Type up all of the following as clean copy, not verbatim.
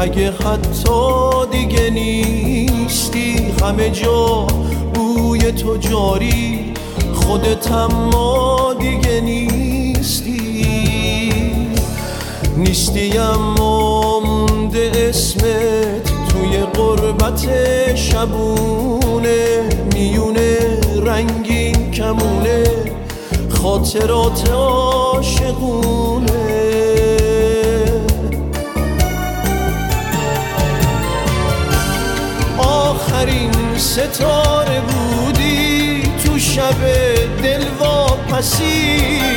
اگه حتی دیگه نیستی، همه جا بوی تو جاری، خودت اما دیگه نیستی اما مونده اسمت توی غربت شبونه، میونه رنگین کمونه خاطرات عاشقونه. آخرین ستاره بودی تو شب دلواپسی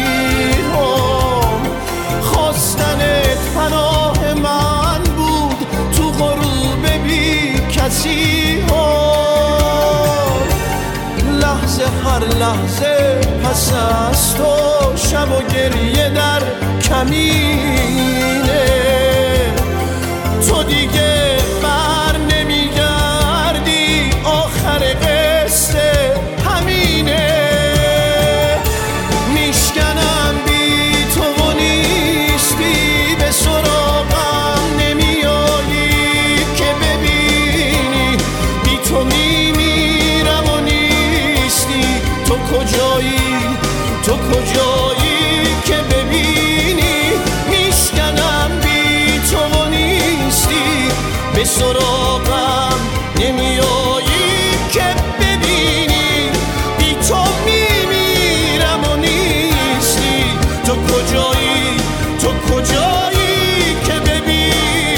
هم، خواستنت پناه من بود تو غروب بی کسی هم. لحظه هر لحظه پس از تو شب و گریه در کمینه، تو دیگه بر نمیگردی، آخر قصه همینه. میشکنم بی تو و نیستی، به سراغم نمیایی که ببینی، بی تو میمیرم و نیستی. تو کجایی که ببینی، میشکنم بی تو و نیستی، به سراغم نمیایی که ببینی، بی تو میمیرم و نیستی. تو کجایی که ببینی.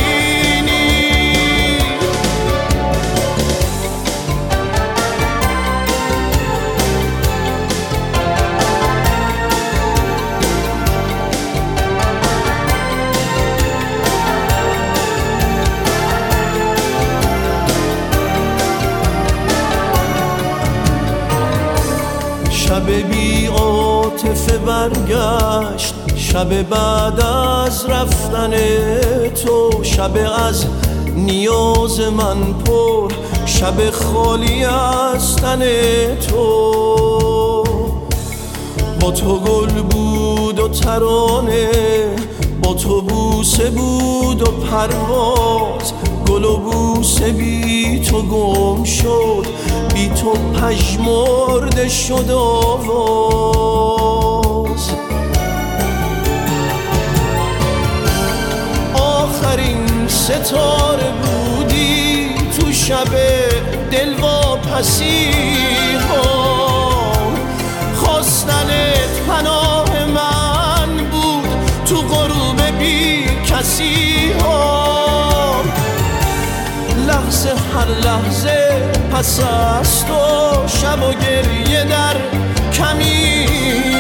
شب بی عاطفه برگشت، شب بعد از رفتن تو، شب از نیاز من پر، شب خالی از تن تو. با تو گل بود و ترانه، با تو بوسه بود و پرواز، گل و بوسه بی تو گم شد، بی تو پژمرده شد آواز. آخرین ستاره بودی تو شب دلواپسی هم، خواستنت پناه من بود تو غروب بی کسی هم. لحظه هر لحظه پس از تو شب و گریه در کمینه،